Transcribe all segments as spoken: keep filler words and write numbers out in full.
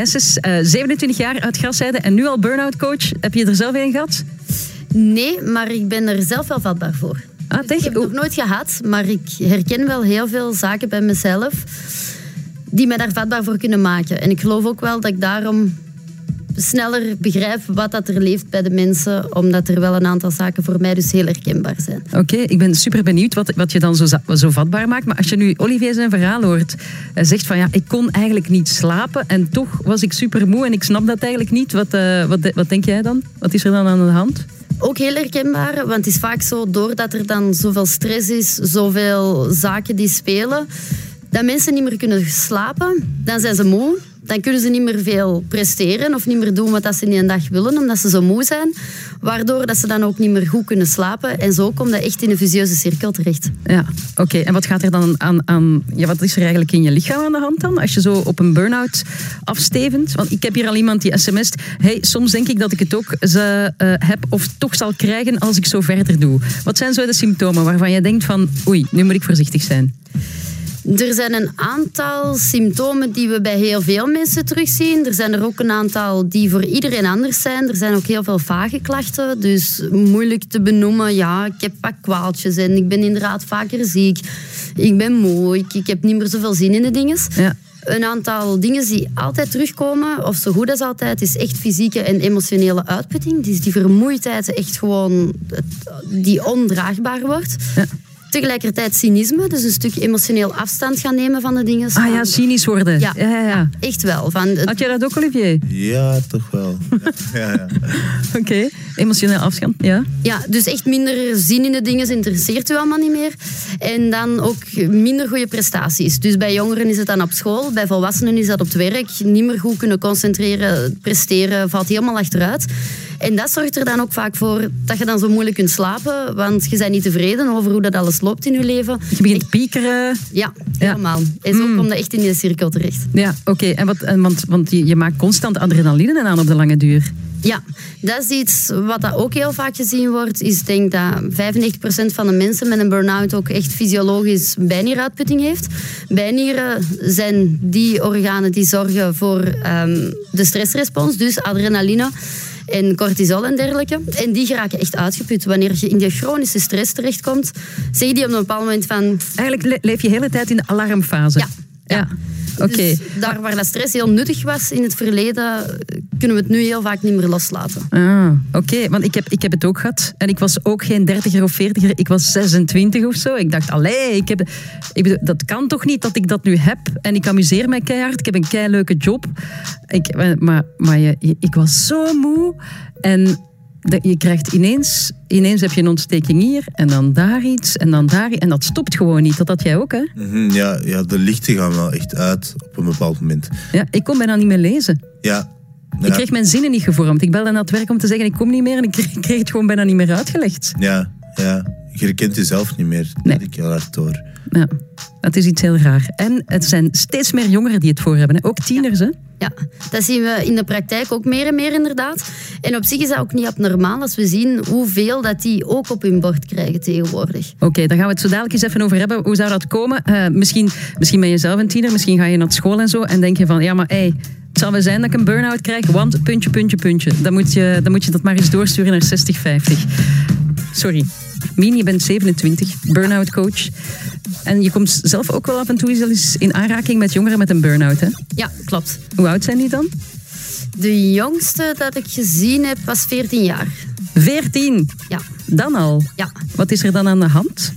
Nijsses, uh, zevenentwintig jaar uit Grassheide en nu al burn-out coach. Heb je er zelf een gehad? Nee, maar ik ben er zelf wel vatbaar voor. Ah, dus ik heb het nog nooit gehad, maar ik herken wel heel veel zaken bij mezelf die mij daar vatbaar voor kunnen maken. En ik geloof ook wel dat ik daarom sneller begrijp wat dat er leeft bij de mensen, omdat er wel een aantal zaken voor mij dus heel herkenbaar zijn. Oké, okay, ik ben super benieuwd wat, wat je dan zo, zo vatbaar maakt. Maar als je nu Olivier zijn verhaal hoort, hij zegt van ja, ik kon eigenlijk niet slapen en toch was ik super moe en ik snap dat eigenlijk niet. Wat, uh, wat, wat denk jij dan? Wat is er dan aan de hand? Ook heel herkenbaar, want het is vaak zo, doordat er dan zoveel stress is, zoveel zaken die spelen, dat mensen niet meer kunnen slapen, dan zijn ze moe. Dan kunnen ze niet meer veel presteren of niet meer doen wat ze in een dag willen, omdat ze zo moe zijn. Waardoor dat ze dan ook niet meer goed kunnen slapen. En zo komt dat echt in een vicieuze cirkel terecht. Ja, oké. Okay. En wat gaat er dan aan... aan ja, wat is er eigenlijk in je lichaam aan de hand dan? Als je zo op een burn-out afstevend... Want ik heb hier al iemand die sms't. Hey, soms denk ik dat ik het ook ze, uh, heb of toch zal krijgen als ik zo verder doe. Wat zijn zo de symptomen waarvan je denkt van... Oei, nu moet ik voorzichtig zijn. Er zijn een aantal symptomen die we bij heel veel mensen terugzien. Er zijn er ook een aantal die voor iedereen anders zijn. Er zijn ook heel veel vage klachten, dus moeilijk te benoemen. Ja, ik heb wat kwaaltjes en ik ben inderdaad vaker ziek. Ik ben moe, ik, ik heb niet meer zoveel zin in de dingen. Ja. Een aantal dingen die altijd terugkomen, of zo goed als altijd, is echt fysieke en emotionele uitputting. Dus die vermoeidheid echt gewoon die ondraagbaar wordt. Ja. Tegelijkertijd cynisme, dus een stuk emotioneel afstand gaan nemen van de dingen. Ah ja, cynisch worden. Ja, ja, ja, ja. echt wel. Van het... Had jij dat ook, Olivier? Ja, toch wel. ja, ja. Oké, okay. Emotioneel afstand, ja. Ja, dus echt minder zin in de dingen, interesseert u allemaal niet meer. En dan ook minder goede prestaties. Dus bij jongeren is het dan op school, bij volwassenen is dat op het werk. Niet meer goed kunnen concentreren, presteren, valt helemaal achteruit. En dat zorgt er dan ook vaak voor dat je dan zo moeilijk kunt slapen, want je bent niet tevreden over hoe dat alles loopt in je leven. Je begint te piekeren. Ja, helemaal. Ja. En zo mm. komt dat echt in die cirkel terecht. Ja, oké. Okay. En wat, en want, want je, je maakt constant adrenaline aan op de lange duur. Ja, dat is iets wat dat ook heel vaak gezien wordt. Is denk dat vijfennegentig procent van de mensen met een burn-out ook echt fysiologisch bijnieruitputting heeft. Bijnieren zijn die organen die zorgen voor um, de stressrespons, dus adrenaline en cortisol en dergelijke. En die geraken echt uitgeput. Wanneer je in die chronische stress terechtkomt, zeggen die op een bepaald moment van... Eigenlijk leef je de hele tijd in de alarmfase. Ja. ja. ja. Oké. Okay. Dus daar waar dat stress heel nuttig was in het verleden, kunnen we het nu heel vaak niet meer loslaten. Ah, oké. Okay. Want ik heb, ik heb het ook gehad. En ik was ook geen dertiger of veertiger. Ik was zesentwintig of zo. Ik dacht, allee, ik heb, ik bedoel, dat kan toch niet dat ik dat nu heb. En ik amuseer mij keihard. Ik heb een keileuke job. Ik, maar maar je, ik was zo moe. En... Je krijgt ineens, ineens heb je een ontsteking hier en dan daar iets en dan daar iets. En dat stopt gewoon niet. Dat had jij ook, hè? Mm-hmm, ja, ja, de lichten gaan wel echt uit op een bepaald moment. Ja, ik kon bijna niet meer lezen. Ja. ja. Ik kreeg mijn zinnen niet gevormd. Ik belde naar het werk om te zeggen, ik kom niet meer. En ik kreeg, ik kreeg het gewoon bijna niet meer uitgelegd. Ja, ja. Je herkent jezelf niet meer. Dat nee. ik heel hard door. Ja, dat is iets heel raar. En het zijn steeds meer jongeren die het voor hebben. Hè? Ook tieners, ja. hè? Ja, dat zien we in de praktijk ook meer en meer inderdaad. En op zich is dat ook niet abnormaal als we zien hoeveel dat die ook op hun bord krijgen tegenwoordig. Oké, okay, daar gaan we het zo dadelijk eens even over hebben. Hoe zou dat komen? Uh, misschien, misschien ben je zelf een tiener, misschien ga je naar school en zo en denk je van, ja maar hey, het zal wel zijn dat ik een burn-out krijg, want puntje, puntje, puntje. Dan moet je, dan moet je dat maar eens doorsturen naar zestig vijftig. Sorry. Mien, je bent zevenentwintig, burn-out coach. En je komt zelf ook wel af en toe eens in aanraking met jongeren met een burn-out, hè? Ja, klopt. Hoe oud zijn die dan? De jongste dat ik gezien heb was veertien jaar. veertien? Ja. Dan al? Ja. Wat is er dan aan de hand?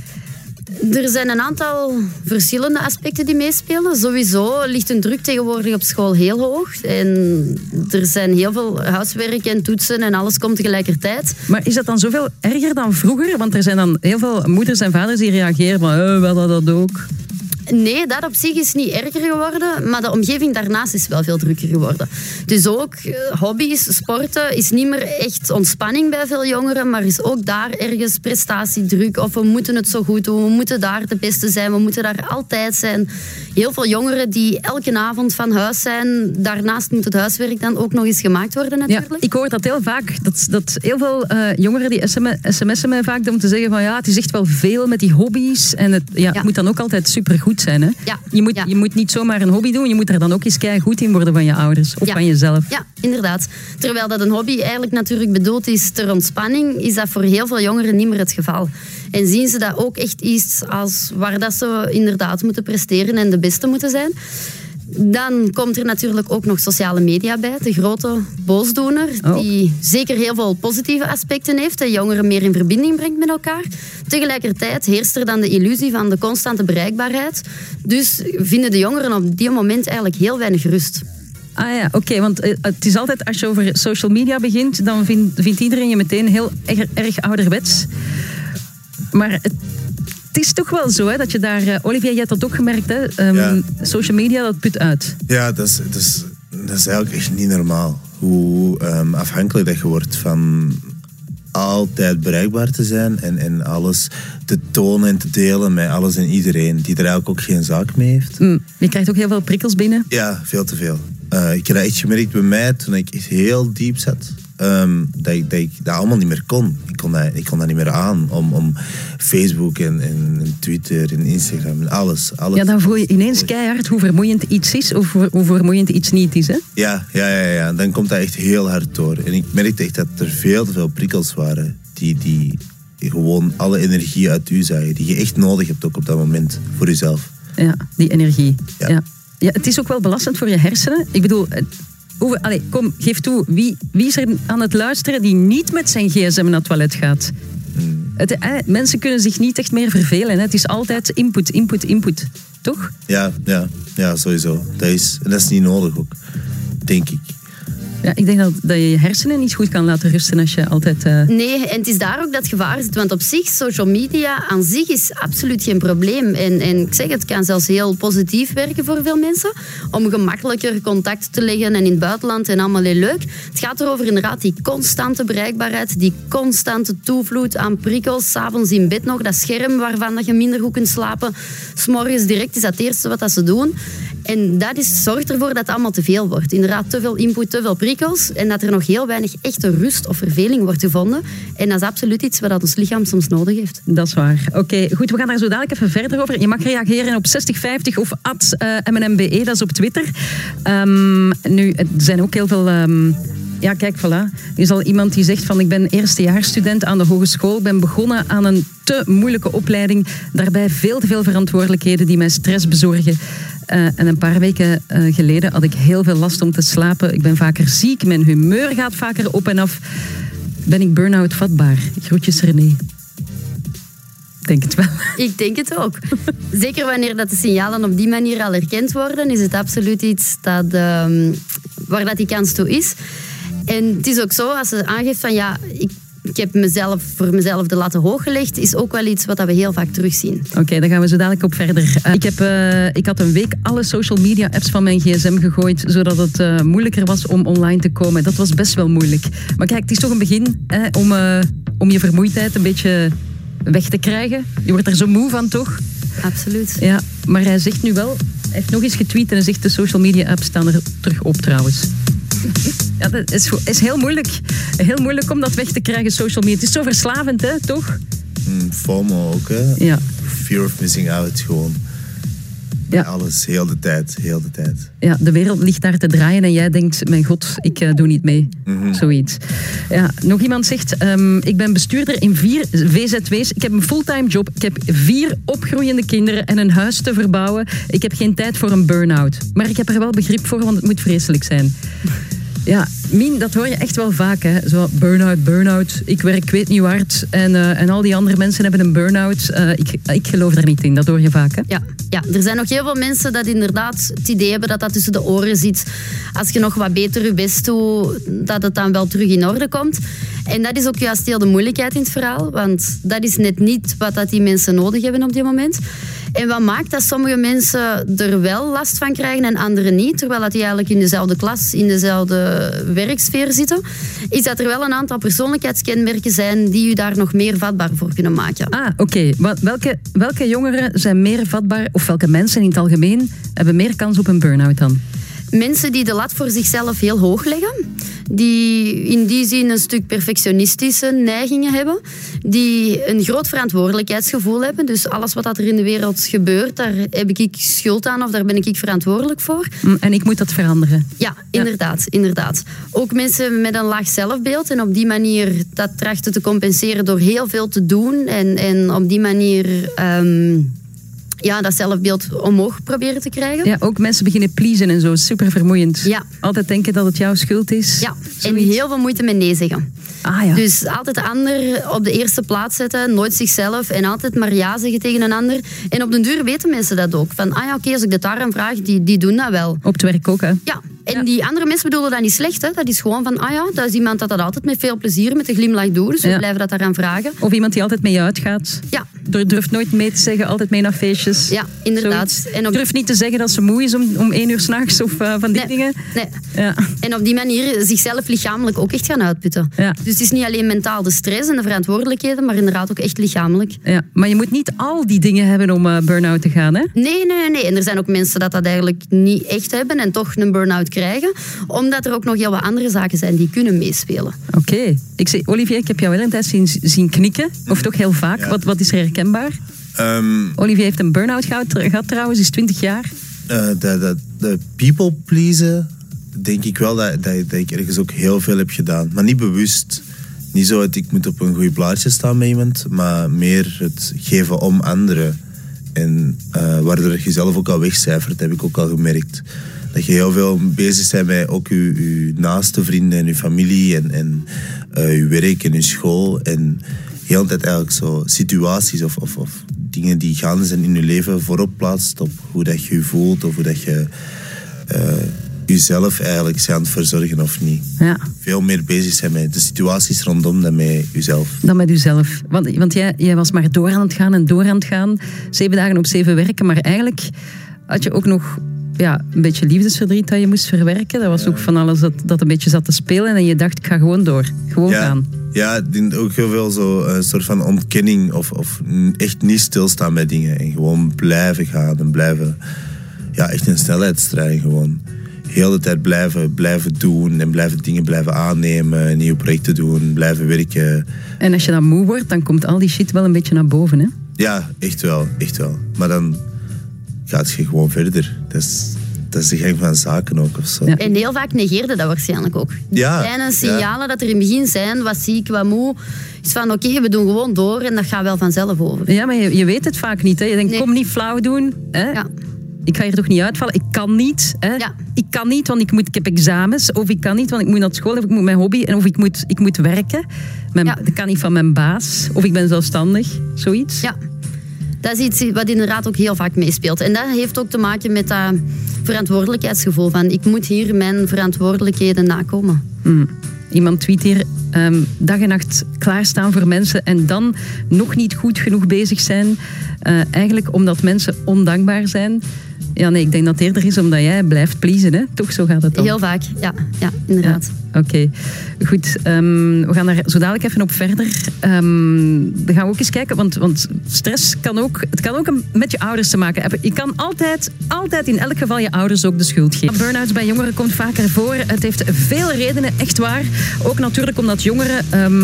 Er zijn een aantal verschillende aspecten die meespelen. Sowieso ligt een druk tegenwoordig op school heel hoog. En er zijn heel veel huiswerk en toetsen en alles komt tegelijkertijd. Maar is dat dan zoveel erger dan vroeger? Want er zijn dan heel veel moeders en vaders die reageren van, eh, wel dat dat ook. Nee, dat op zich is niet erger geworden, maar de omgeving daarnaast is wel veel drukker geworden. Dus ook hobby's, sporten is niet meer echt ontspanning bij veel jongeren, maar is ook daar ergens prestatiedruk. Of we moeten het zo goed doen, we moeten daar de beste zijn, we moeten daar altijd zijn. Heel veel jongeren die elke avond van huis zijn, daarnaast moet het huiswerk dan ook nog eens gemaakt worden natuurlijk. Ja, ik hoor dat heel vaak, dat, dat heel veel uh, jongeren die sms'en mij vaak om te zeggen van ja, het is echt wel veel met die hobby's en het, ja, ja. het moet dan ook altijd supergoed goed zijn. Hè? Ja. Je, moet, ja. je moet niet zomaar een hobby doen. Je moet er dan ook eens goed in worden van je ouders. Of ja. van jezelf. Ja, inderdaad. Terwijl dat een hobby eigenlijk natuurlijk bedoeld is ter ontspanning, is dat voor heel veel jongeren niet meer het geval. En zien ze dat ook echt iets als waar dat ze inderdaad moeten presteren en de beste moeten zijn. Dan komt er natuurlijk ook nog sociale media bij, de grote boosdoener, oh. die zeker heel veel positieve aspecten heeft en jongeren meer in verbinding brengt met elkaar. Tegelijkertijd heerst er dan de illusie van de constante bereikbaarheid. Dus vinden de jongeren op die moment eigenlijk heel weinig rust. Ah ja, oké, okay, want het is altijd als je over social media begint, dan vindt, vindt iedereen je meteen heel erg, erg ouderwets. Maar het, het is toch wel zo, hè, dat je daar... Uh, Olivier, jij hebt dat ook gemerkt, hè? Um, ja. Social media, dat put uit. Ja, dat is, dat is, dat is eigenlijk echt niet normaal. Hoe um, afhankelijk dat je wordt van altijd bereikbaar te zijn en, en alles te tonen en te delen met alles en iedereen die er eigenlijk ook geen zaak mee heeft. Mm, je krijgt ook heel veel prikkels binnen. Ja, veel te veel. Uh, ik heb dat echt gemerkt bij mij toen ik echt heel diep zat. Um, dat, ik, dat ik dat allemaal niet meer kon. Ik kon dat, ik kon dat niet meer aan. Om, om Facebook en, en, en Twitter en Instagram en alles, alles. Ja, dan voel je ineens keihard hoe vermoeiend iets is of hoe vermoeiend iets niet is. Hè? Ja, ja, ja, ja, dan komt dat echt heel hard door. En ik merkte echt dat er veel te veel prikkels waren die, die gewoon alle energie uit u zagen. Die je echt nodig hebt ook op dat moment voor jezelf. Ja, die energie. Ja. Ja. Ja, het is ook wel belastend voor je hersenen. Ik bedoel... Over, allez, kom, geef toe. Wie, wie is er aan het luisteren die niet met zijn gsm naar het toilet gaat? Hmm. Het, eh, mensen kunnen zich niet echt meer vervelen. Hè. Het is altijd input, input, input. Toch? Ja, ja, ja, sowieso. Dat is, dat is niet nodig ook, denk ik. Ja, ik denk dat, dat je je hersenen niet goed kan laten rusten als je altijd... Uh... Nee, en het is daar ook dat gevaar zit. Want op zich, social media aan zich is absoluut geen probleem. En, en ik zeg, het kan zelfs heel positief werken voor veel mensen. Om gemakkelijker contact te leggen en in het buitenland en allemaal heel leuk. Het gaat erover inderdaad die constante bereikbaarheid, die constante toevloed aan prikkels. 's Avonds in bed nog, dat scherm waarvan dat je minder goed kunt slapen. 's Morgens direct is dat het eerste wat dat ze doen. En dat is, zorgt ervoor dat het allemaal te veel wordt. Inderdaad, te veel input, te veel prikkels. En dat er nog heel weinig echte rust of verveling wordt gevonden. En dat is absoluut iets wat ons lichaam soms nodig heeft. Dat is waar. Oké, okay, goed. We gaan daar zo dadelijk even verder over. Je mag reageren op zestig vijftig of at uh, M N M B E. Dat is op Twitter. Um, nu, er zijn ook heel veel... Um, ja, kijk, voilà. Er is al iemand die zegt van ik ben eerstejaarsstudent aan de hogeschool. Ik ben begonnen aan een te moeilijke opleiding. Daarbij veel te veel verantwoordelijkheden die mij stress bezorgen. Uh, en een paar weken uh, geleden had ik heel veel last om te slapen. Ik ben vaker ziek, mijn humeur gaat vaker op en af. Ben ik burn-out vatbaar? Groetjes René. Ik denk het wel. Ik denk het ook. Zeker wanneer dat de signalen op die manier al herkend worden, is het absoluut iets dat, um, waar dat die kans toe is. En het is ook zo, als ze aangeeft van ja, ik, ik heb mezelf voor mezelf de latten hoog gelegd, is ook wel iets wat we heel vaak terugzien. Oké, okay, daar gaan we zo dadelijk op verder. Uh, ik, heb, uh, ik had een week alle social media apps van mijn gsm gegooid, zodat het uh, moeilijker was om online te komen. Dat was best wel moeilijk. Maar kijk, het is toch een begin hè, om, uh, om je vermoeidheid een beetje weg te krijgen. Je wordt er zo moe van, toch? Absoluut. Ja, maar hij zegt nu wel, hij heeft nog eens getweet en hij zegt de social media apps staan er terug op trouwens. Ja, dat is, is heel moeilijk. Heel moeilijk om dat weg te krijgen, social media. Het is zo verslavend, hè, toch? Mm, FOMO ook, hè? Ja. Fear of missing out, gewoon. Ja. Alles, heel de tijd, heel de tijd. Ja, de wereld ligt daar te draaien en jij denkt, mijn god, ik uh, doe niet mee. Mm-hmm. Zoiets. Ja, nog iemand zegt, um, ik ben bestuurder in vier V Z W's. Ik heb een fulltime job. Ik heb vier opgroeiende kinderen en een huis te verbouwen. Ik heb geen tijd voor een burn-out. Maar ik heb er wel begrip voor, want het moet vreselijk zijn. Ja, Mien, dat hoor je echt wel vaak, hè. Zo burn-out, burn-out, ik werk ik weet niet hoe hard en, uh, en al die andere mensen hebben een burn-out. Uh, ik, ik geloof daar niet in, dat hoor je vaak, hè. Ja, ja, er zijn nog heel veel mensen dat inderdaad het idee hebben dat dat tussen de oren zit. Als je nog wat beter je best doet, dat het dan wel terug in orde komt. En dat is ook juist heel de moeilijkheid in het verhaal, want dat is net niet wat dat die mensen nodig hebben op dit moment. En wat maakt dat sommige mensen er wel last van krijgen en anderen niet, terwijl dat die eigenlijk in dezelfde klas, in dezelfde werksfeer zitten, is dat er wel een aantal persoonlijkheidskenmerken zijn die u daar nog meer vatbaar voor kunnen maken. Ah, oké. Okay. Welke, welke jongeren zijn meer vatbaar, of welke mensen in het algemeen hebben meer kans op een burn-out dan? Mensen die de lat voor zichzelf heel hoog leggen. die in die zin een stuk perfectionistische neigingen hebben, die een groot verantwoordelijkheidsgevoel hebben. Dus alles wat er in de wereld gebeurt, daar heb ik schuld aan of daar ben ik verantwoordelijk voor. En ik moet dat veranderen. Ja, inderdaad, ja. inderdaad. Ook mensen met een laag zelfbeeld en op die manier dat trachten te compenseren door heel veel te doen en, en op die manier um, ja, dat zelfbeeld omhoog proberen te krijgen. Ja, ook mensen beginnen pleasen en zo, super vermoeiend. Ja. Altijd denken dat het jouw schuld is. Ja, Zoiets. en heel veel moeite met nee zeggen. Ah, ja. Dus altijd de ander op de eerste plaats zetten, nooit zichzelf en altijd maar ja zeggen tegen een ander. En op den duur weten mensen dat ook. Van, ah ja, oké, okay, als ik dat daar aan vraag, die, die doen dat wel. Op het werk ook, hè? Ja, en ja. die andere mensen bedoelen dat niet slecht. Hè. Dat is gewoon van, ah ja, dat is iemand dat dat altijd met veel plezier, met een glimlach doet. Dus we ja. blijven dat daaraan vragen. Of iemand die altijd mee je uitgaat. Ja. Durft nooit mee te zeggen, altijd mee naar feestjes. Ja, inderdaad. En op... Durft niet te zeggen dat ze moe is om, om één uur s'nachts of uh, van die nee, dingen. Nee. Ja. En op die manier zichzelf lichamelijk ook echt gaan uitputten. Ja. Dus het is niet alleen mentaal de stress en de verantwoordelijkheden, maar inderdaad ook echt lichamelijk. Ja. Maar je moet niet al die dingen hebben om uh, burn-out te gaan, hè? Nee, nee, nee. En er zijn ook mensen dat dat eigenlijk niet echt hebben en toch een burn-out krijgen, omdat er ook nog heel wat andere zaken zijn die kunnen meespelen. Oké. Okay. Ik zeg, Olivier, ik heb jou wel een tijd zien, zien knikken. Of toch heel vaak. Ja. Wat, wat is er herkenbaar? Um, Olivier heeft een burn-out gehad, gehad trouwens, is twintig jaar. Uh, de, de, de people pleasen, denk ik wel dat, dat, dat ik ergens ook heel veel heb gedaan. Maar niet bewust. Niet zo dat ik moet op een goed plaatje staan met iemand, maar meer het geven om anderen. En uh, waardoor je zelf ook al wegcijfert, heb ik ook al gemerkt. Dat je heel veel bezig bent met ook je, je naaste vrienden en je familie en, en uh, je werk en je school. En heel de tijd eigenlijk zo situaties of, of, of dingen die gaande zijn in je leven voorop plaatst op hoe dat je je voelt of hoe dat je uh, jezelf eigenlijk bent aan het verzorgen of niet. Ja. Veel meer bezig zijn met de situaties rondom dan met jezelf. Dan met jezelf. Want, want jij, jij was maar door aan het gaan en door aan het gaan. Zeven dagen op zeven werken, maar eigenlijk had je ook nog ja, een beetje liefdesverdriet dat je moest verwerken. Dat was ja. ook van alles dat, dat een beetje zat te spelen en je dacht, ik ga gewoon door. Gewoon ja. gaan. Ja, ik denk ook heel veel zo een soort van ontkenning of, of echt niet stilstaan bij dingen en gewoon blijven gaan en blijven, ja, echt een snelheidsstrijd gewoon. Heel de tijd blijven, blijven doen en blijven dingen blijven aannemen, nieuwe projecten doen, blijven werken. En als je dan moe wordt, dan komt al die shit wel een beetje naar boven, hè? Ja, echt wel, echt wel. Maar dan gaat je gewoon verder. Dat is, dat is de gang van zaken ook of zo. Ja. En heel vaak negeerde dat waarschijnlijk ook. Ja, kleine signalen ja. dat er in het begin zijn, wat ziek, wat moe, is van oké, okay, we doen gewoon door en dat gaat wel vanzelf over. Ja, maar je, je weet het vaak niet. Hè? Je denkt, nee. kom niet flauw doen. Hè? Ja. Ik ga hier toch niet uitvallen. Ik kan niet. Hè? Ja. Ik kan niet, want ik, moet, ik heb examens. Of ik kan niet, want ik moet naar school. Of ik moet mijn hobby. Of ik moet, ik moet werken. Mijn, ja. Dat kan niet van mijn baas. Of ik ben zelfstandig. Zoiets. Ja. Dat is iets wat inderdaad ook heel vaak meespeelt. En dat heeft ook te maken met dat verantwoordelijkheidsgevoel van ik moet hier mijn verantwoordelijkheden nakomen. Mm. Iemand tweet hier, um, dag en nacht klaarstaan voor mensen en dan nog niet goed genoeg bezig zijn. Uh, eigenlijk omdat mensen ondankbaar zijn. Ja, nee, ik denk dat het eerder is omdat jij blijft pleasen, hè? Toch, zo gaat het dan? Heel vaak, ja, ja inderdaad. Ja, Oké, okay. Goed. Um, we gaan daar zo dadelijk even op verder. Um, dan gaan we ook eens kijken, want, want stress kan ook, het kan ook met je ouders te maken hebben. Je kan altijd, altijd in elk geval je ouders ook de schuld geven. Burn-outs bij jongeren komt vaker voor. Het heeft veel redenen, echt waar. Ook natuurlijk omdat jongeren,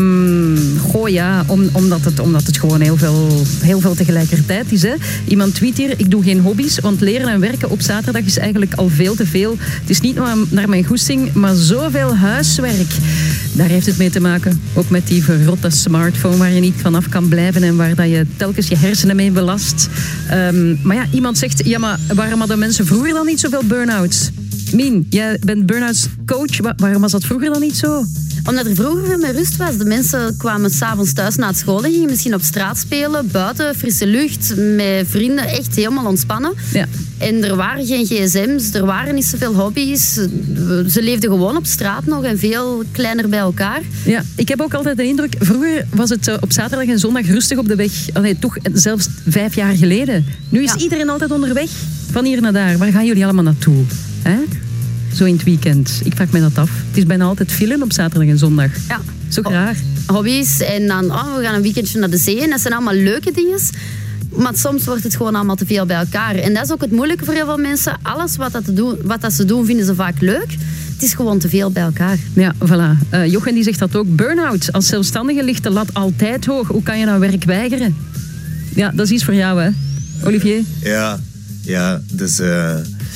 um, goh ja, om, omdat, het, omdat het gewoon heel veel, heel veel tegelijkertijd is. Hè. Iemand tweet hier, ik doe geen hobby's, want leren en werken op zaterdag is eigenlijk al veel te veel. Het is niet naar mijn goesting, maar zoveel huiswerk. Daar heeft het mee te maken. Ook met die verrotte smartphone waar je niet vanaf kan blijven en waar dat je telkens je hersenen mee belast. Um, maar ja, iemand zegt, ja, maar waarom hadden mensen vroeger dan niet zoveel burn-outs? Mien, jij bent burn-outs coach. Waarom was dat vroeger dan niet zo? Omdat er vroeger veel meer rust was. De mensen kwamen 's avonds thuis na school en gingen misschien op straat spelen, buiten, frisse lucht, met vrienden, echt helemaal ontspannen. Ja. En er waren geen gsm's, er waren niet zoveel hobby's. Ze leefden gewoon op straat nog en veel kleiner bij elkaar. Ja, ik heb ook altijd de indruk, vroeger was het op zaterdag en zondag rustig op de weg. Allee, toch zelfs vijf jaar geleden. Nu is ja. iedereen altijd onderweg, van hier naar daar. Waar gaan jullie allemaal naartoe? Hè? Zo in het weekend. Ik vraag me dat af. Het is bijna altijd film op zaterdag en zondag. Ja. Zo raar. Hobby's en dan, oh, we gaan een weekendje naar de zee. En dat zijn allemaal leuke dingen. Maar soms wordt het gewoon allemaal te veel bij elkaar. En dat is ook het moeilijke voor heel veel mensen. Alles wat, dat doen, wat dat ze doen, vinden ze vaak leuk. Het het is gewoon te veel bij elkaar. Ja, voilà. Uh, Jochen die zegt dat ook. Burn-out. Als zelfstandige ligt de lat altijd hoog. Hoe kan je nou werk weigeren? Ja, dat is iets voor jou, hè? Olivier? Ja, ja. Dus... Uh...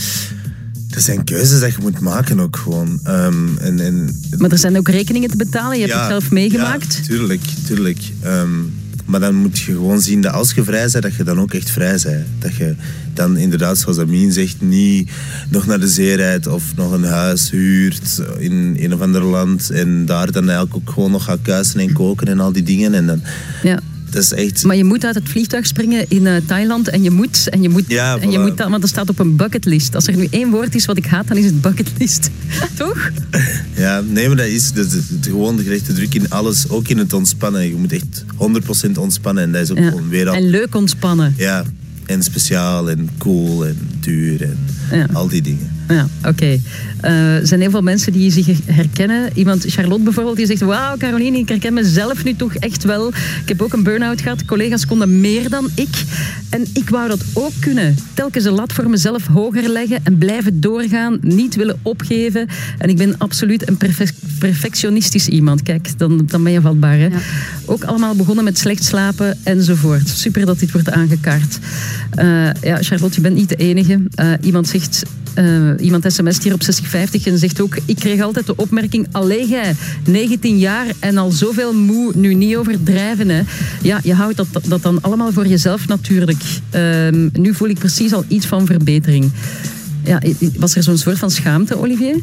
Dat zijn keuzes dat je moet maken ook gewoon. Um, en, en, maar er zijn ook rekeningen te betalen. Je hebt ja, het zelf meegemaakt. Ja, tuurlijk. tuurlijk. Um, maar dan moet je gewoon zien dat als je vrij bent, dat je dan ook echt vrij bent. Dat je dan inderdaad, zoals Amin zegt, niet nog naar de zee rijdt of nog een huis huurt in een of ander land. En daar dan eigenlijk ook gewoon nog gaat kuisen en koken en al die dingen. En dan... Ja. Dat is echt... Maar je moet uit het vliegtuig springen in uh, Thailand en je moet, en je moet, ja, en je voilà. moet dat, want dat staat op een bucketlist. Als er nu één woord is wat ik haat, dan is het bucketlist. Toch? Ja, nee, maar dat is de, de, de, gewoon de gerechte druk in alles, ook in het ontspannen. Je moet echt honderd procent ontspannen en dat is ook ja. gewoon weer al... En leuk ontspannen. Ja, en speciaal en cool en duur en ja. al die dingen. Ja, oké. Okay. Uh, er zijn heel veel mensen die zich herkennen. Iemand, Charlotte bijvoorbeeld, die zegt... Wauw, Caroline, ik herken mezelf nu toch echt wel. Ik heb ook een burn-out gehad. Collega's konden meer dan ik. En ik wou dat ook kunnen. Telkens de lat voor mezelf hoger leggen en blijven doorgaan. Niet willen opgeven. En ik ben absoluut een perfe- perfectionistisch iemand. Kijk, dan, dan ben je vatbaar. Hè? Ja. Ook allemaal begonnen met slecht slapen enzovoort. Super dat dit wordt aangekaart. Uh, ja, Charlotte, je bent niet de enige. Uh, iemand zegt... Uh, iemand sms't hier op zestig vijftig en zegt ook... Ik kreeg altijd de opmerking... Allee, jij, negentien jaar en al zoveel moe, nu niet overdrijven. Hè. Ja, je houdt dat, dat dan allemaal voor jezelf natuurlijk. Uh, nu voel ik precies al iets van verbetering. Ja, was er zo'n soort van schaamte, Olivier?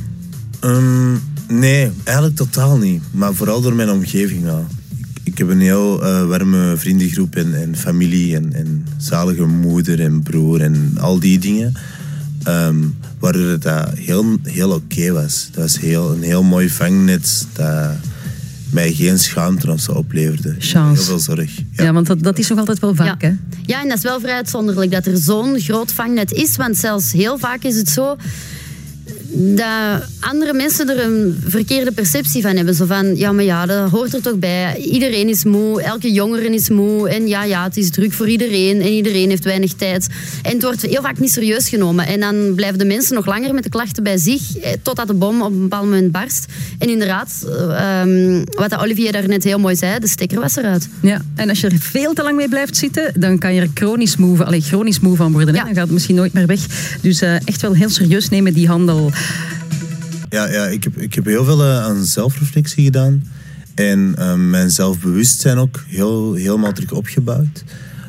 Um, nee, eigenlijk totaal niet. Maar vooral door mijn omgeving al. Ik, ik heb een heel uh, warme vriendengroep en, en familie... En, en zalige moeder en broer en al die dingen... Um, waardoor het dat heel, heel oké okay was. Dat was heel, een heel mooi vangnet dat mij geen schaamte of zo opleverde. Chance. Heel veel zorg. Ja, ja want dat, dat is nog altijd wel vaak, ja. hè? Ja, en dat is wel vrij uitzonderlijk dat er zo'n groot vangnet is. Want zelfs heel vaak is het zo... dat andere mensen er een verkeerde perceptie van hebben. Zo van, ja, maar ja, dat hoort er toch bij. Iedereen is moe, elke jongere is moe. En ja, ja, het is druk voor iedereen. En iedereen heeft weinig tijd. En het wordt heel vaak niet serieus genomen. En dan blijven de mensen nog langer met de klachten bij zich. Totdat de bom op een bepaald moment barst. En inderdaad, um, wat Olivier daarnet heel mooi zei, de stekker was eruit. Ja, en als je er veel te lang mee blijft zitten, dan kan je er chronisch moe van, allee, chronisch moe van worden. Ja. Dan gaat het misschien nooit meer weg. Dus uh, echt wel heel serieus nemen die handel. Ja, ja ik, heb, ik heb heel veel uh, aan zelfreflectie gedaan. En uh, mijn zelfbewustzijn ook heel, helemaal terug opgebouwd.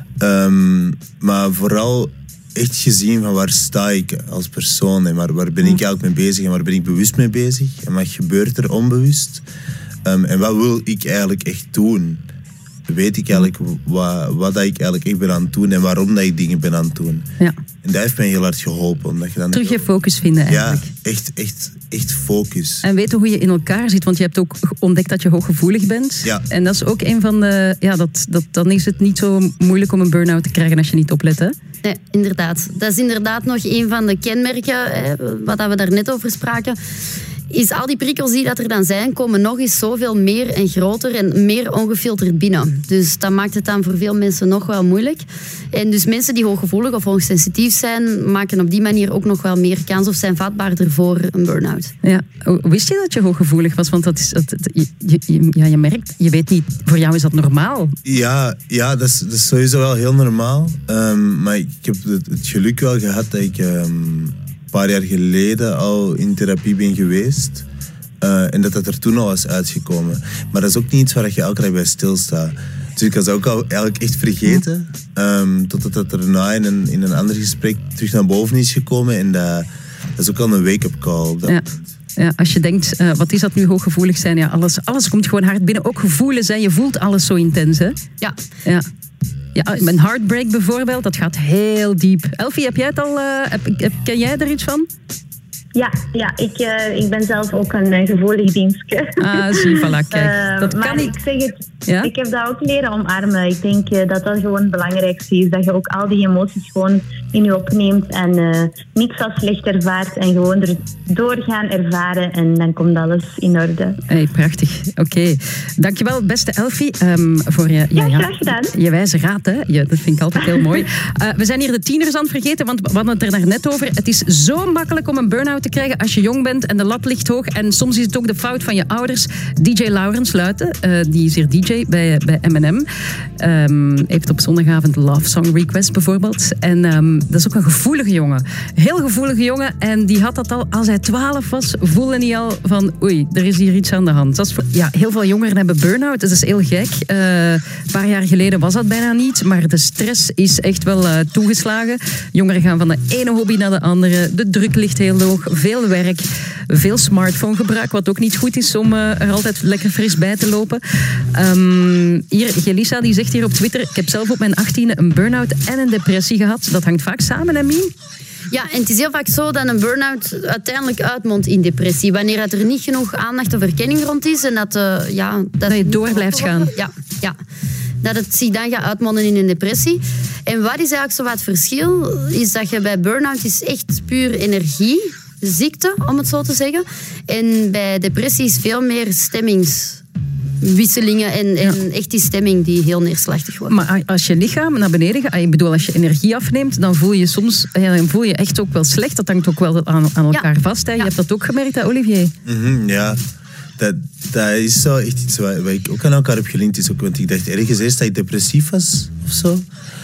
Um, maar vooral echt gezien van waar sta ik als persoon. En waar, waar ben ik eigenlijk mee bezig en waar ben ik bewust mee bezig. En wat gebeurt er onbewust. Um, en wat wil ik eigenlijk echt doen. Weet ik eigenlijk wat, wat ik eigenlijk echt ben aan het doen en waarom dat ik dingen ben aan het doen. Ja. En dat heeft mij heel hard geholpen. Omdat je dan terug je focus vinden eigenlijk. Ja, echt, echt, echt focus. En weten hoe je in elkaar zit, want je hebt ook ontdekt dat je hooggevoelig bent. Ja. En dat is ook een van de... Ja, dat, dat, dan is het niet zo moeilijk om een burn-out te krijgen als je niet oplet, hè? Nee, inderdaad. Dat is inderdaad nog een van de kenmerken, hè, wat we daar net over spraken. Is al die prikkels die dat er dan zijn, komen nog eens zoveel meer en groter en meer ongefilterd binnen. Dus dat maakt het dan voor veel mensen nog wel moeilijk. En dus mensen die hooggevoelig of hoogsensitief zijn, maken op die manier ook nog wel meer kans of zijn vatbaarder voor een burn-out. Ja, wist je dat je hooggevoelig was? Want dat is, dat, je, je, ja, je merkt, je weet niet, voor jou is dat normaal. Ja, ja dat, is, dat is sowieso wel heel normaal. Um, maar ik heb het, het geluk wel gehad dat ik... Um, een paar jaar geleden al in therapie ben geweest. Uh, en dat dat er toen al was uitgekomen. Maar dat is ook niet iets waar je elke dag bij stilstaat. Dus ik was ook al eigenlijk echt vergeten. Um, totdat dat erna in een, in een ander gesprek terug naar boven is gekomen. En dat, dat is ook al een wake-up call. Op dat ja. moment. Ja, als je denkt, uh, wat is dat nu, hooggevoelig zijn? Ja, alles, alles komt gewoon hard binnen. Ook gevoelens, hè? Je voelt alles zo intens, hè? Ja. Ja. Ja, een heartbreak bijvoorbeeld, dat gaat heel diep. Elfie, heb jij het al, uh, heb, heb, ken jij er iets van? Ja, ja ik, uh, ik ben zelf ook een uh, gevoelig dienstje. Ah, zie, voilà, kijk. Uh, dat maar kan ik niet. zeg het, ja? ik heb dat ook leren omarmen. Ik denk uh, dat dat gewoon het belangrijkste is. Dat je ook al die emoties gewoon in je opneemt en uh, niets als slecht ervaart en gewoon erdoor gaan ervaren en dan komt alles in orde. Hey, prachtig. Oké. Okay. Dankjewel, beste Elfie, um, voor je, ja, ja, graag gedaan. je wijze raad. Hè? Ja, dat vind ik altijd heel mooi. Uh, we zijn hier de tieners aan het vergeten, want we hadden het er daarnet over. Het is zo makkelijk om een burn-out te krijgen als je jong bent en de lat ligt hoog. En soms is het ook de fout van je ouders. D J Laurens Luiten, uh, die is hier D J bij, bij M en M. Um, heeft op zondagavond Love Song Request bijvoorbeeld. En um, dat is ook een gevoelige jongen. Heel gevoelige jongen. En die had dat al als hij twaalf was, voelde hij al van oei, er is hier iets aan de hand. Dat is voor, ja, heel veel jongeren hebben burn-out. Dat is heel gek. Uh, een paar jaar geleden was dat bijna niet. Maar de stress is echt wel uh, toegeslagen. Jongeren gaan van de ene hobby naar de andere. De druk ligt heel hoog. Veel werk. Veel smartphonegebruik. Wat ook niet goed is om uh, er altijd lekker fris bij te lopen. Um, hier, Gelissa die zegt hier op Twitter. Ik heb zelf op mijn achttiende een burn-out en een depressie gehad. Dat hangt vaak samen, hè, Mien? Ja, en het is heel vaak zo dat een burn-out uiteindelijk uitmondt in depressie. Wanneer er niet genoeg aandacht of erkenning rond is en dat, uh, ja, dat, dat je door blijft gaan. Ja, ja, dat het zich dan gaat uitmonden in een depressie. En wat is eigenlijk zo wat het verschil? Is dat je bij burn-out is echt puur energieziekte, om het zo te zeggen. En bij depressie is veel meer stemmings... wisselingen en, en ja. echt die stemming die heel neerslachtig wordt. Maar als je lichaam naar beneden gaat, ik bedoel, als je energie afneemt, dan voel je soms, ja, dan voel je echt ook wel slecht. Dat hangt ook wel aan, aan elkaar ja. vast. Hè. Je ja. hebt dat ook gemerkt, hè, Olivier? Mm-hmm, ja, dat, dat is zo echt iets wat, wat ik ook aan elkaar heb gelinkt. Is ook, want ik dacht ergens eerst dat ik depressief was of zo.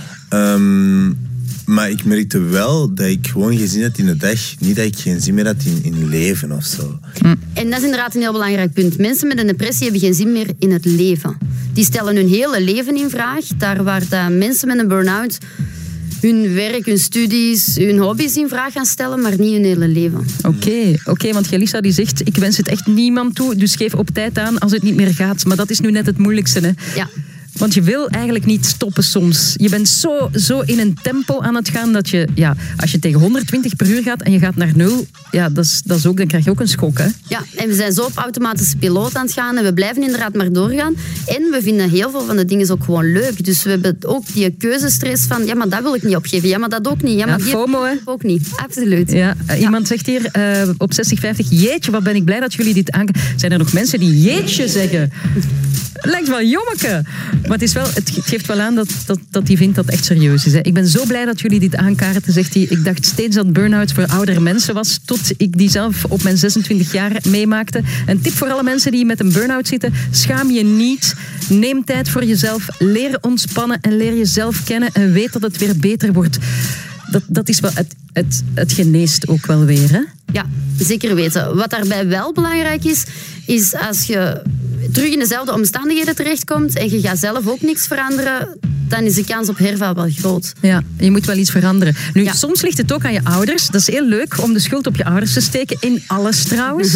Um, maar ik merkte wel dat ik gewoon geen zin had in de dag. Niet dat ik geen zin meer had in, in leven of zo. Hm. En dat is inderdaad een heel belangrijk punt. Mensen met een depressie hebben geen zin meer in het leven. Die stellen hun hele leven in vraag. Daar waar dat mensen met een burn-out hun werk, hun studies, hun hobby's in vraag gaan stellen, maar niet hun hele leven. Oké, okay, okay, want Gelissa die zegt, ik wens het echt niemand toe, dus geef op tijd aan als het niet meer gaat. Maar dat is nu net het moeilijkste, hè? Ja. Want je wil eigenlijk niet stoppen soms. Je bent zo, zo in een tempo aan het gaan dat je, ja, als je tegen honderdtwintig per uur gaat en je gaat naar nul, ja, dat is, dat is ook, dan krijg je ook een schok, hè? Ja, en we zijn zo op automatische piloot aan het gaan en we blijven inderdaad maar doorgaan. En we vinden heel veel van de dingen ook gewoon leuk. Dus we hebben ook die keuzestress van, ja, maar dat wil ik niet opgeven. Ja, maar dat ook niet. Ja, maar ja, die FOMO, hè? ook niet. Absoluut. Ja, uh, iemand ja. zegt hier uh, op zestig vijftig, jeetje, wat ben ik blij dat jullie dit aankijken. Zijn er nog mensen die jeetje zeggen? Lijkt wel jommeke. Maar het, is wel, het geeft wel aan dat, dat, dat hij vindt dat het echt serieus is. Hè. Ik ben zo blij dat jullie dit aankaarten, zegt hij. Ik dacht steeds dat burn-out voor oudere mensen was, tot ik die zelf op mijn zesentwintig jaar meemaakte. Een tip voor alle mensen die met een burn-out zitten. Schaam je niet. Neem tijd voor jezelf. Leer ontspannen en leer jezelf kennen. En weet dat het weer beter wordt. Dat, dat is wel het, het, het geneest ook wel weer, hè? Ja, zeker weten. Wat daarbij wel belangrijk is, is als je terug in dezelfde omstandigheden terechtkomt en je gaat zelf ook niks veranderen, dan is de kans op herval wel groot. Ja, je moet wel iets veranderen. Nu, ja. soms ligt het ook aan je ouders. Dat is heel leuk om de schuld op je ouders te steken. In alles trouwens.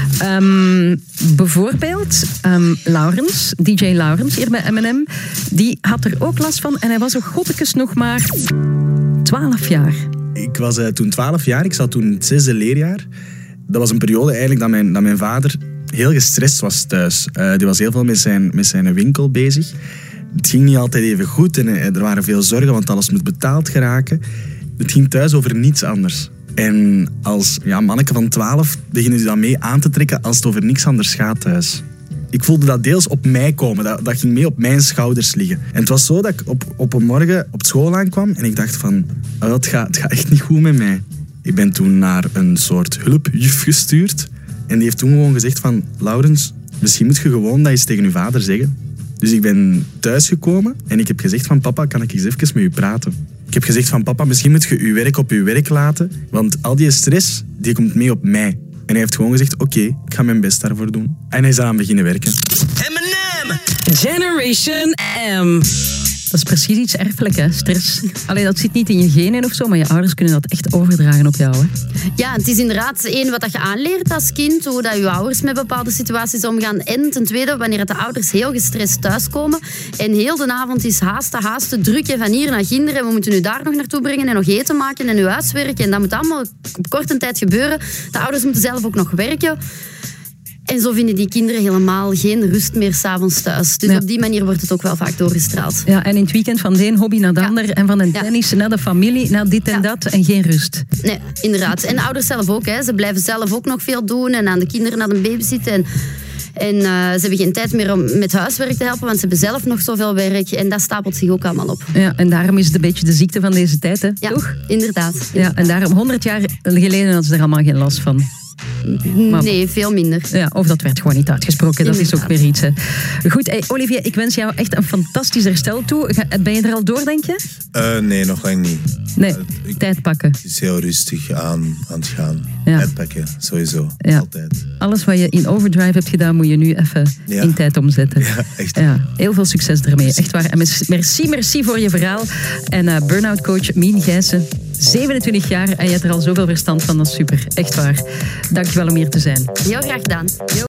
um, bijvoorbeeld um, Laurens, D J Laurens hier bij M en M, die had er ook last van en hij was zo godtekes nog maar twaalf jaar. Ik was uh, toen twaalf jaar, ik zat toen in het zesde leerjaar. Dat was een periode eigenlijk dat mijn, dat mijn vader heel gestrest was thuis. Uh, die was heel veel met zijn, met zijn winkel bezig. Het ging niet altijd even goed en uh, er waren veel zorgen, want alles moet betaald geraken. Het ging thuis over niets anders. En als ja, manneke van twaalf beginnen ze dan mee aan te trekken als het over niks anders gaat thuis. Ik voelde dat deels op mij komen. Dat, dat ging mee op mijn schouders liggen. En het was zo dat ik op, op een morgen op school aankwam en ik dacht van, oh, het, gaat, het gaat echt niet goed met mij. Ik ben toen naar een soort hulpjuf gestuurd. En die heeft toen gewoon gezegd van, Laurens, misschien moet je gewoon dat eens tegen je vader zeggen. Dus ik ben thuisgekomen en ik heb gezegd van, papa, kan ik eens even met u praten? Ik heb gezegd van, papa, misschien moet je uw werk op uw werk laten, want al die stress, die komt mee op mij. En hij heeft gewoon gezegd, oké, okay, ik ga mijn best daarvoor doen. En hij is daaraan beginnen werken. M en M Generation M. Dat is precies iets erfelijk, hè? Stress. Allee, dat zit niet in je genen of zo, maar je ouders kunnen dat echt overdragen op jou, hè? Ja, het is inderdaad één wat je aanleert als kind, hoe dat je ouders met bepaalde situaties omgaan. En ten tweede, wanneer de ouders heel gestrest thuiskomen en heel de avond is haasten, haasten, druk en van hier naar ginder en we moeten u daar nog naartoe brengen en nog eten maken en uw huiswerk en dat moet allemaal op korte tijd gebeuren. De ouders moeten zelf ook nog werken. En zo vinden die kinderen helemaal geen rust meer 's avonds thuis. Dus Ja. op die manier wordt het ook wel vaak doorgestraald. Ja, en in het weekend van de een hobby naar de Ja. ander. En van een Ja. tennis naar de familie, naar dit en Ja. dat. En geen rust. Nee, inderdaad. En ouders zelf ook. Hè. Ze blijven zelf ook nog veel doen en aan de kinderen aan de baby zitten. En, en uh, ze hebben geen tijd meer om met huiswerk te helpen, want ze hebben zelf nog zoveel werk. En dat stapelt zich ook allemaal op. Ja, en daarom is het een beetje de ziekte van deze tijd, hè? Ja, Toch? inderdaad. Ja, en daarom honderd jaar geleden hadden ze er allemaal geen last van. Maar- Nee, veel minder. Ja, of dat werd gewoon niet uitgesproken. Dat is ook Inderdaad. weer iets. Hè. Goed, hey, Olivier, ik wens jou echt een fantastisch herstel toe. Ga- Ben je er al door, denk je? Uh, nee, nog lang niet. Nee, Uh, ik- tijd pakken. Het is heel rustig aan, aan het gaan. Ja. Uitpakken, sowieso. Ja. Altijd. Alles wat je in overdrive hebt gedaan, moet je nu even Ja. in tijd omzetten. Ja, echt. Ja, heel veel succes ermee. Echt waar. En merci, merci voor je verhaal. En uh, burn-out coach Mien Gijssen, zevenentwintig jaar en je hebt er al zoveel verstand van. Dat is super. Echt waar. Dankjewel om hier te zijn. Heel graag gedaan.